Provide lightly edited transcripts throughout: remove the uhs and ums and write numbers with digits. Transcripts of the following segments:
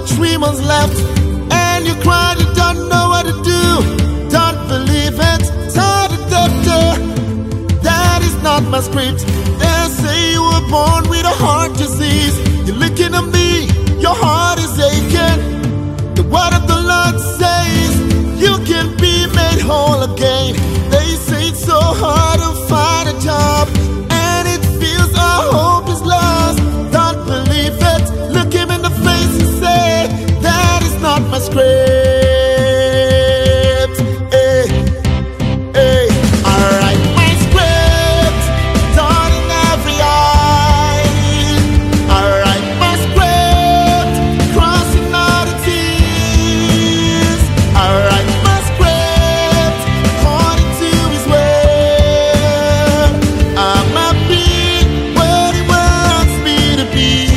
3 months left, and you cry, you don't know what to do. Don't believe it, tell the doctor that is not my script. They say you were born with a heart disease. You're looking at me, your heart is aching. The word of the Lord says you can be made whole again. They say it's so hard to find a job, and it feels our hope is lost. Don't believe it, look him in the face and say that is not my script. Hey, hey, alright, my script, done in every eye. Alright, my script, crossing all the T's. Alright, my script, according to his word. I'ma be what he wants me to be.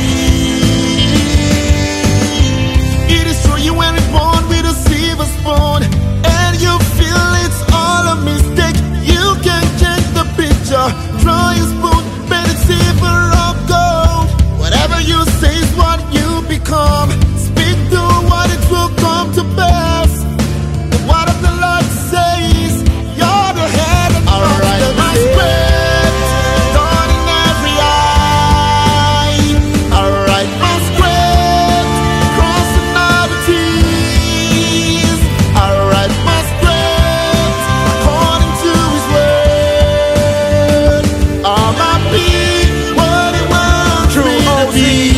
It is true you weren't born with a silver spoon, and you feel it's all a mistake. You can change the picture, draw your spoon, made it silver or gold. Whatever you say is what you become. Speak to what it will come to pass. The word of the Lord says you're the head and not the my script, done in every eye. Alright, my script, crossing all the T's. Alright, my script, according to his word. I'ma be what he wants True me to OG. be.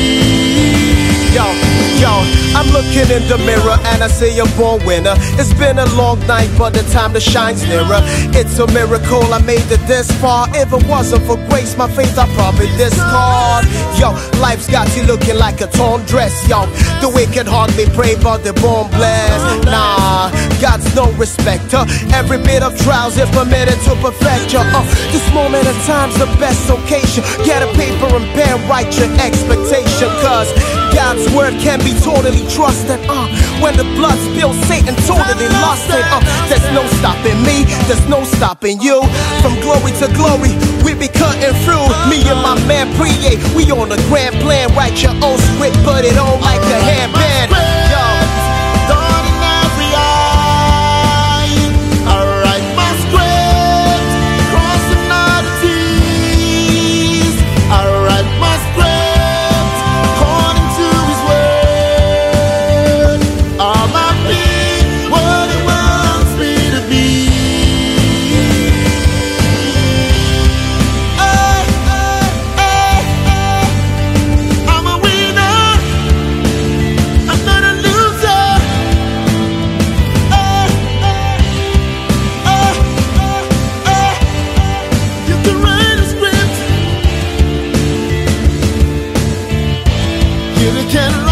Yo, I'm looking in the mirror and I see a born winner. It's been a long night, but the time to shine's nearer. It's a miracle I made it this far. If it wasn't for grace, my faith I probably discard. Yo, life's got you looking like a torn dress. Yo, the wicked hardly pray, but they're born blessed. Nah, God's no respecter. Every bit of trials is permitted to perfect you. This moment in time's the best occasion. Get a paper and pen, write your expectation, cause God's word can be totally trusted. When the blood spills, Satan totally lost it. There's no stopping me, there's no stopping you. From glory to glory, we be cutting through. Me and my man Priye, we on a grand plan. Write your own script, put it on like a handband. Yo. Done in every eye. Alright, my script, crossing all the T's. Alright, my script, according to his word. I'ma be what he wants me to be. I'm a winner, I'm not a loser. You can write a script, you can